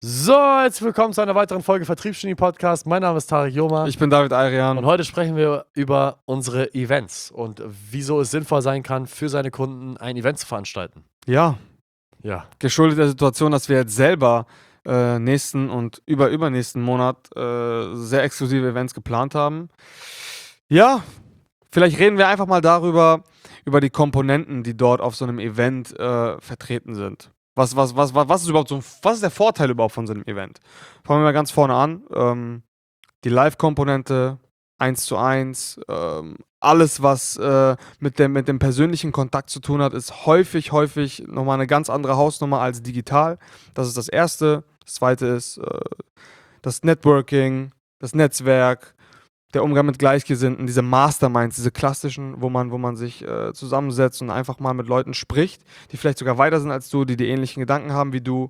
So, herzlich willkommen zu einer weiteren Folge Vertriebsgenie Podcast. Mein Name ist Tarek Joma. Ich bin David Ayrian. Und heute sprechen wir über unsere Events und wieso es sinnvoll sein kann, für seine Kunden ein Event zu veranstalten. Ja, geschuldet der Situation, dass wir jetzt selber nächsten und übernächsten Monat sehr exklusive Events geplant haben. Ja, vielleicht reden wir einfach mal darüber, über die Komponenten, die dort auf so einem Event vertreten sind. Was ist überhaupt was ist der Vorteil überhaupt von so einem Event? Fangen wir mal ganz vorne an. Die Live-Komponente, 1:1, alles, was mit dem persönlichen Kontakt zu tun hat, ist häufig nochmal eine ganz andere Hausnummer als digital. Das ist das Erste. Das Zweite ist das Networking, das Netzwerk, der Umgang mit Gleichgesinnten, diese Masterminds, diese klassischen, wo man sich zusammensetzt und einfach mal mit Leuten spricht, die vielleicht sogar weiter sind als du, die ähnlichen Gedanken haben wie du.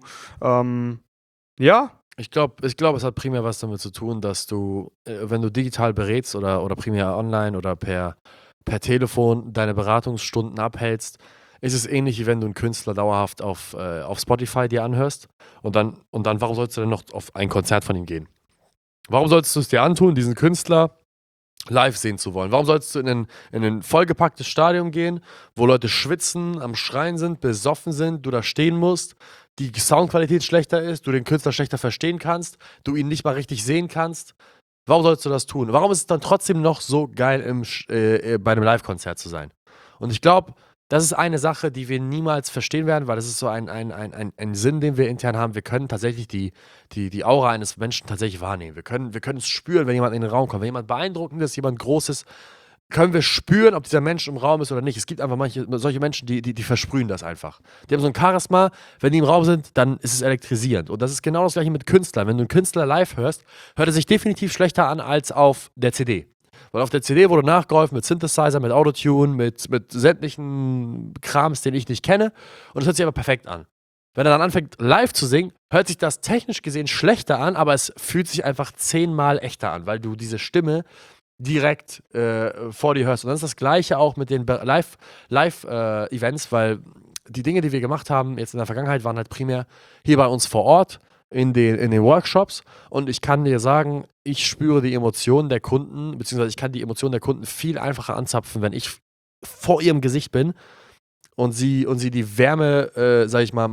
Ja. Ich glaube, es hat primär was damit zu tun, dass du, wenn du digital berätst oder primär online oder per Telefon deine Beratungsstunden abhältst, ist es ähnlich, wie wenn du einen Künstler dauerhaft auf Spotify dir anhörst und dann, warum sollst du denn noch auf ein Konzert von ihm gehen? Warum solltest du es dir antun, diesen Künstler live sehen zu wollen? Warum sollst du in ein vollgepacktes Stadion gehen, wo Leute schwitzen, am Schreien sind, besoffen sind, du da stehen musst, die Soundqualität schlechter ist, du den Künstler schlechter verstehen kannst, du ihn nicht mal richtig sehen kannst? Warum sollst du das tun? Warum ist es dann trotzdem noch so geil, bei einem Live-Konzert zu sein? Und ich glaube, das ist eine Sache, die wir niemals verstehen werden, weil das ist so ein Sinn, den wir intern haben. Wir können tatsächlich die Aura eines Menschen tatsächlich wahrnehmen. Wir können es spüren, wenn jemand in den Raum kommt. Wenn jemand beeindruckend ist, jemand Großes, können wir spüren, ob dieser Mensch im Raum ist oder nicht. Es gibt einfach solche Menschen, die versprühen das einfach. Die haben so ein Charisma, wenn die im Raum sind, dann ist es elektrisierend. Und das ist genau das gleiche mit Künstlern. Wenn du einen Künstler live hörst, hört er sich definitiv schlechter an als auf der CD. Weil auf der CD wurde nachgeholfen mit Synthesizer, mit Autotune, mit sämtlichen Krams, den ich nicht kenne. Und es hört sich aber perfekt an. Wenn er dann anfängt, live zu singen, hört sich das technisch gesehen schlechter an, aber es fühlt sich einfach 10-mal echter an, weil du diese Stimme direkt vor dir hörst. Und dann ist das Gleiche auch mit den Live-Events, weil die Dinge, die wir gemacht haben jetzt in der Vergangenheit, waren halt primär hier bei uns vor Ort, in den Workshops, und ich kann dir sagen, ich spüre die Emotionen der Kunden, beziehungsweise ich kann die Emotionen der Kunden viel einfacher anzapfen, wenn ich vor ihrem Gesicht bin und sie die Wärme, sag ich mal,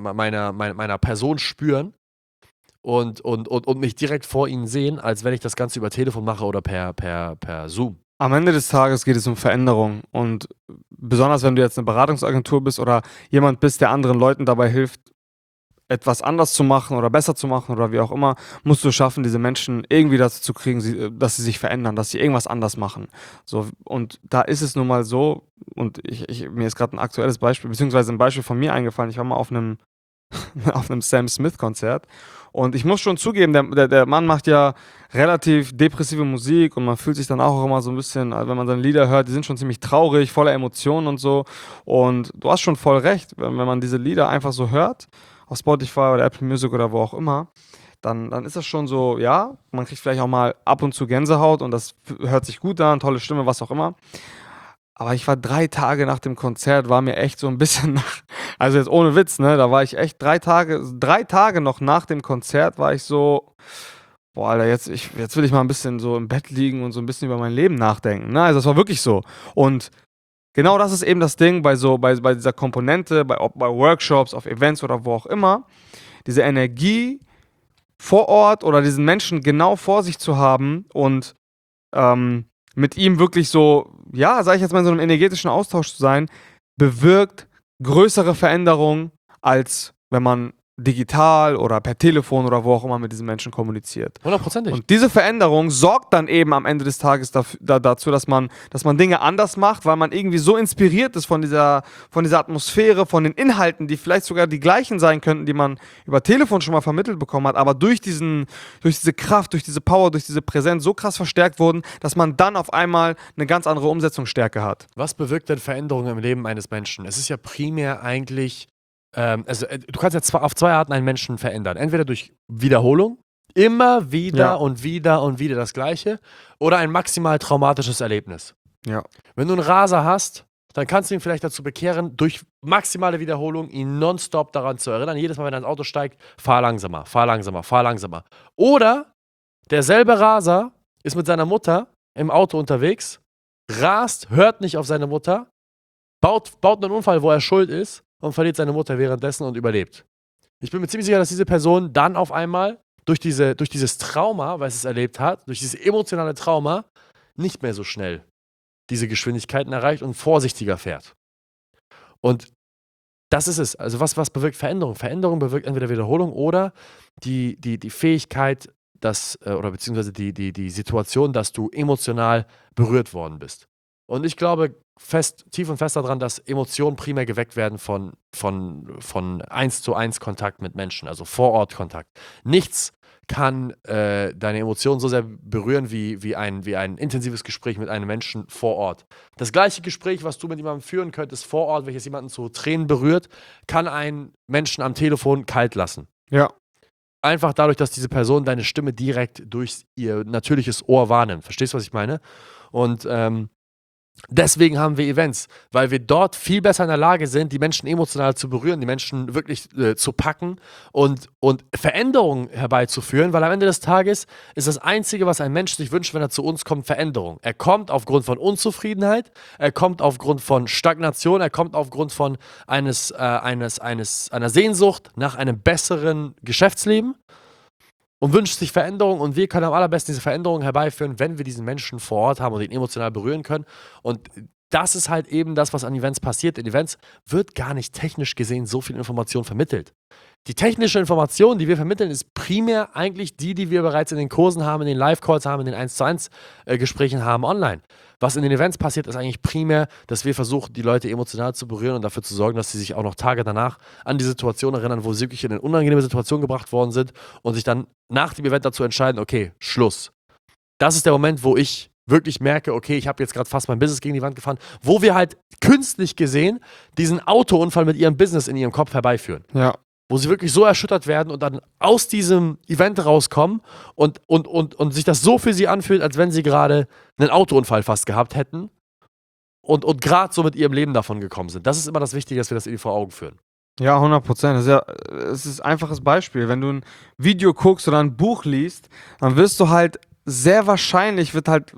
meiner Person spüren und mich direkt vor ihnen sehen, als wenn ich das Ganze über Telefon mache oder per Zoom. Am Ende des Tages geht es um Veränderung, und besonders wenn du jetzt eine Beratungsagentur bist oder jemand bist, der anderen Leuten dabei hilft, etwas anders zu machen oder besser zu machen oder wie auch immer, musst du schaffen, diese Menschen irgendwie dazu zu kriegen, dass sie sich verändern, dass sie irgendwas anders machen. So, und da ist es nun mal so, und mir ist gerade ein aktuelles Beispiel, beziehungsweise ein Beispiel von mir eingefallen. Ich war mal auf einem Sam Smith-Konzert, und ich muss schon zugeben, der Mann macht ja relativ depressive Musik, und man fühlt sich dann auch immer so ein bisschen, wenn man seine Lieder hört, die sind schon ziemlich traurig, voller Emotionen und so. Und du hast schon voll recht, wenn man diese Lieder einfach so hört, auf Spotify oder Apple Music oder wo auch immer, dann ist das schon so, ja, man kriegt vielleicht auch mal ab und zu Gänsehaut und das hört sich gut an, tolle Stimme, was auch immer. Aber ich war 3 Tage nach dem Konzert, war mir echt so ein bisschen also jetzt ohne Witz, ne, da war ich echt 3 Tage noch nach dem Konzert war ich so, boah, Alter, jetzt will ich mal ein bisschen so im Bett liegen und so ein bisschen über mein Leben nachdenken, ne? Also, das war wirklich so. Und genau das ist eben das Ding bei dieser Komponente, ob bei Workshops, auf Events oder wo auch immer, diese Energie vor Ort oder diesen Menschen genau vor sich zu haben und mit ihm wirklich so, ja, sage ich jetzt mal, in so einem energetischen Austausch zu sein, bewirkt größere Veränderungen, als wenn man digital oder per Telefon oder wo auch immer mit diesen Menschen kommuniziert. 100%. Und diese Veränderung sorgt dann eben am Ende des Tages dazu, dass man Dinge anders macht, weil man irgendwie so inspiriert ist von dieser Atmosphäre, von den Inhalten, die vielleicht sogar die gleichen sein könnten, die man über Telefon schon mal vermittelt bekommen hat, aber durch diese Kraft, durch diese Power, durch diese Präsenz so krass verstärkt wurden, dass man dann auf einmal eine ganz andere Umsetzungsstärke hat. Was bewirkt denn Veränderungen im Leben eines Menschen? Es ist ja primär eigentlich, du kannst ja auf 2 Arten einen Menschen verändern. Entweder durch Wiederholung, immer wieder und wieder und wieder das Gleiche, oder ein maximal traumatisches Erlebnis. Ja. Wenn du einen Raser hast, dann kannst du ihn vielleicht dazu bekehren, durch maximale Wiederholung ihn nonstop daran zu erinnern. Jedes Mal, wenn er ins Auto steigt, fahr langsamer, fahr langsamer, fahr langsamer. Oder derselbe Raser ist mit seiner Mutter im Auto unterwegs, rast, hört nicht auf seine Mutter, baut einen Unfall, wo er schuld ist und verliert seine Mutter währenddessen und überlebt. Ich bin mir ziemlich sicher, dass diese Person dann auf einmal durch dieses Trauma, was es erlebt hat, durch dieses emotionale Trauma, nicht mehr so schnell diese Geschwindigkeiten erreicht und vorsichtiger fährt. Und das ist es. Also was bewirkt Veränderung? Veränderung bewirkt entweder Wiederholung oder die Fähigkeit, oder beziehungsweise die Situation, dass du emotional berührt worden bist. Und ich glaube tief und fest daran, dass Emotionen primär geweckt werden von 1:1 Kontakt mit Menschen, also Vor-Ort-Kontakt. Nichts kann deine Emotionen so sehr berühren wie ein intensives Gespräch mit einem Menschen vor Ort. Das gleiche Gespräch, was du mit jemandem führen könntest vor Ort, welches jemanden zu Tränen berührt, kann einen Menschen am Telefon kalt lassen. Ja. Einfach dadurch, dass diese Person deine Stimme direkt durch ihr natürliches Ohr wahrnimmt. Verstehst du, was ich meine? Und deswegen haben wir Events, weil wir dort viel besser in der Lage sind, die Menschen emotional zu berühren, die Menschen wirklich zu packen und Veränderungen herbeizuführen, weil am Ende des Tages ist das Einzige, was ein Mensch sich wünscht, wenn er zu uns kommt, Veränderung. Er kommt aufgrund von Unzufriedenheit, er kommt aufgrund von Stagnation, er kommt aufgrund von einer Sehnsucht nach einem besseren Geschäftsleben und wünscht sich Veränderung, und wir können am allerbesten diese Veränderung herbeiführen, wenn wir diesen Menschen vor Ort haben und ihn emotional berühren können. Und das ist halt eben das, was an Events passiert. In Events wird gar nicht technisch gesehen so viel Information vermittelt. Die technische Information, die wir vermitteln, ist primär eigentlich die wir bereits in den Kursen haben, in den Live-Calls haben, in den 1:1 Gesprächen haben online. Was in den Events passiert, ist eigentlich primär, dass wir versuchen, die Leute emotional zu berühren und dafür zu sorgen, dass sie sich auch noch Tage danach an die Situation erinnern, wo sie wirklich in eine unangenehme Situation gebracht worden sind und sich dann nach dem Event dazu entscheiden, okay, Schluss. Das ist der Moment, wo ich wirklich merke, okay, ich habe jetzt gerade fast mein Business gegen die Wand gefahren, wo wir halt künstlich gesehen diesen Autounfall mit ihrem Business in ihrem Kopf herbeiführen. Ja. Wo sie wirklich so erschüttert werden und dann aus diesem Event rauskommen und sich das so für sie anfühlt, als wenn sie gerade einen Autounfall fast gehabt hätten und gerade so mit ihrem Leben davon gekommen sind. Das ist immer das Wichtige, dass wir das ihnen vor Augen führen. Ja, 100%. Es ist ein einfaches Beispiel. Wenn du ein Video guckst oder ein Buch liest, dann wirst du halt sehr wahrscheinlich, wird halt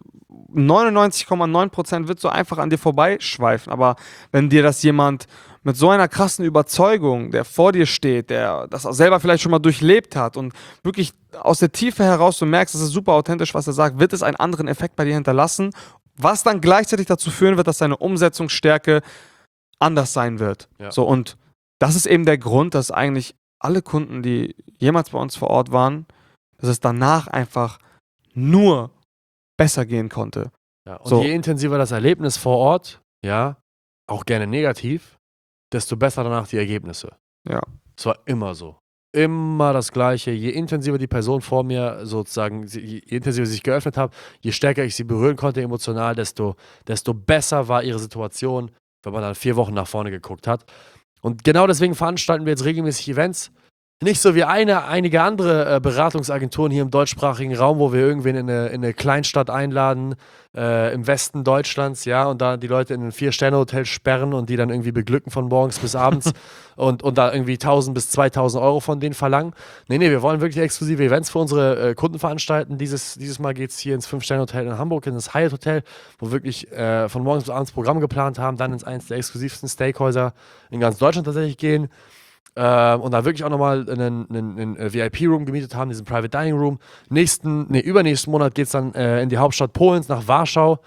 99,9% wird so einfach an dir vorbeischweifen. Aber wenn dir das jemand mit so einer krassen Überzeugung, der vor dir steht, der das auch selber vielleicht schon mal durchlebt hat und wirklich aus der Tiefe heraus, du merkst, das ist super authentisch, was er sagt, wird es einen anderen Effekt bei dir hinterlassen, was dann gleichzeitig dazu führen wird, dass deine Umsetzungsstärke anders sein wird. Ja. So, und das ist eben der Grund, dass eigentlich alle Kunden, die jemals bei uns vor Ort waren, dass es danach einfach nur besser gehen konnte. Ja, und So. je intensiver das Erlebnis vor Ort, ja, auch gerne negativ, desto besser danach die Ergebnisse. Ja. Es war immer so. Immer das Gleiche. Je intensiver die Person vor mir sozusagen, je intensiver sie sich geöffnet hat, je stärker ich sie berühren konnte emotional, desto besser war ihre Situation, wenn man dann 4 Wochen nach vorne geguckt hat. Und genau deswegen veranstalten wir jetzt regelmäßig Events. Nicht so wie einige andere Beratungsagenturen hier im deutschsprachigen Raum, wo wir irgendwen in eine Kleinstadt einladen, im Westen Deutschlands, ja, und da die Leute in ein 4-Sterne-Hotel sperren und die dann irgendwie beglücken von morgens bis abends und da irgendwie 1.000 bis 2.000 Euro von denen verlangen. Nee, wir wollen wirklich exklusive Events für unsere Kunden veranstalten. Dieses Mal geht es hier ins 5-Sterne-Hotel in Hamburg, in das Hyatt Hotel, wo wir wirklich von morgens bis abends Programm geplant haben, dann ins eins der exklusivsten Steakhäuser in ganz Deutschland tatsächlich gehen. Und da wirklich auch nochmal einen VIP-Room gemietet haben, diesen Private Dining Room. Übernächsten Monat geht es dann in die Hauptstadt Polens, nach Warschau,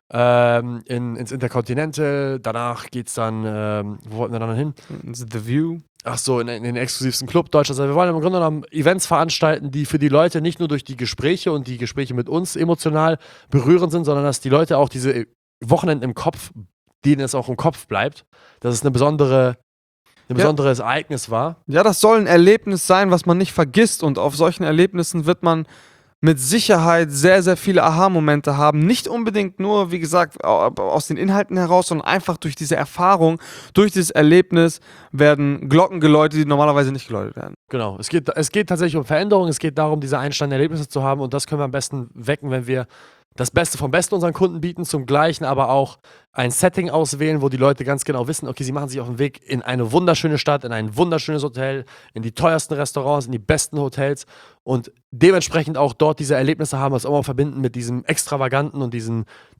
ins Intercontinental. Danach geht es dann, wo wollten wir dann hin? The View. Ach so, in den exklusivsten Club Deutschlands. Also wir wollen im Grunde genommen Events veranstalten, die für die Leute nicht nur durch die Gespräche und die Gespräche mit uns emotional berührend sind, sondern dass die Leute auch diese Wochenenden im Kopf, denen es auch im Kopf bleibt, dass es ein besonderes Ereignis war. Ja, das soll ein Erlebnis sein, was man nicht vergisst. Und auf solchen Erlebnissen wird man mit Sicherheit sehr, sehr viele Aha-Momente haben. Nicht unbedingt nur, wie gesagt, aus den Inhalten heraus, sondern einfach durch diese Erfahrung, durch dieses Erlebnis werden Glocken geläutet, die normalerweise nicht geläutet werden. Genau, es geht tatsächlich um Veränderung, es geht darum, diese einschneidenden Erlebnisse zu haben, und das können wir am besten wecken, wenn wir das Beste vom Besten unseren Kunden bieten, zum Gleichen aber auch ein Setting auswählen, wo die Leute ganz genau wissen, okay, sie machen sich auf den Weg in eine wunderschöne Stadt, in ein wunderschönes Hotel, in die teuersten Restaurants, in die besten Hotels und dementsprechend auch dort diese Erlebnisse haben, was immer verbinden mit diesem Extravaganten und diesem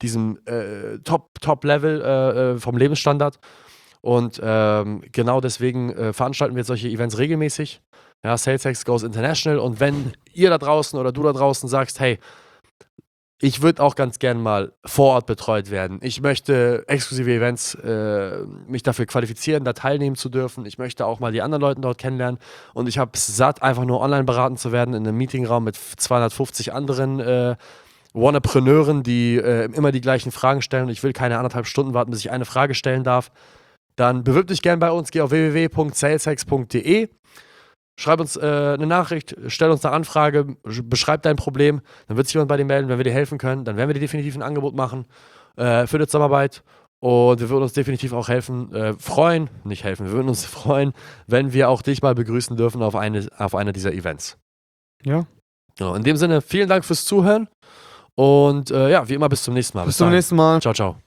Top-Level vom Lebensstandard. Und genau deswegen veranstalten wir jetzt solche Events regelmäßig. Ja, SalesX Goes International. Und wenn ihr da draußen oder du da draußen sagst, hey, ich würde auch ganz gern mal vor Ort betreut werden. Ich möchte exklusive Events mich dafür qualifizieren, da teilnehmen zu dürfen. Ich möchte auch mal die anderen Leute dort kennenlernen. Und ich habe es satt, einfach nur online beraten zu werden in einem Meetingraum mit 250 anderen Wannapreneuren, die immer die gleichen Fragen stellen. Und ich will keine 1,5 Stunden warten, bis ich eine Frage stellen darf. Dann bewirb dich gern bei uns. Geh auf www.saleshex.de. Schreib uns eine Nachricht, stell uns eine Anfrage, beschreib dein Problem, dann wird sich jemand bei dir melden, wenn wir dir helfen können, dann werden wir dir definitiv ein Angebot machen für die Zusammenarbeit und wir würden uns definitiv auch wir würden uns freuen, wenn wir auch dich mal begrüßen dürfen auf eine dieser Events. Ja. So, in dem Sinne, vielen Dank fürs Zuhören und wie immer bis zum nächsten Mal. Bis zum nächsten Mal. Ciao, ciao.